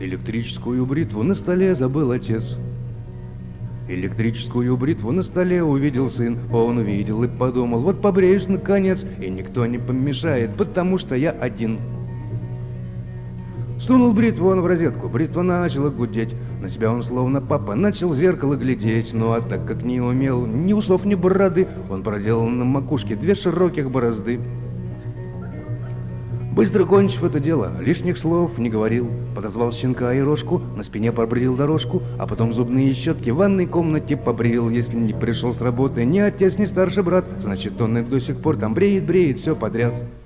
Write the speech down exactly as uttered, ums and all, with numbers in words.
Электрическую бритву на столе забыл отец. Электрическую бритву на столе увидел сын. Он увидел и подумал: вот побреюсь наконец, и никто не помешает, потому что я один. Сунул бритву он в розетку, бритва начала гудеть. На себя он, словно папа, начал в зеркало глядеть. Ну а так как не умел ни усов, ни бороды, он проделал на макушке две широких борозды. Быстро кончив это дело, лишних слов не говорил, подозвал щенка и рожку, на спине побрил дорожку, а потом зубные щетки в ванной комнате побрил. Если не пришел с работы ни отец, ни старший брат, значит он и до сих пор там бреет, бреет все подряд.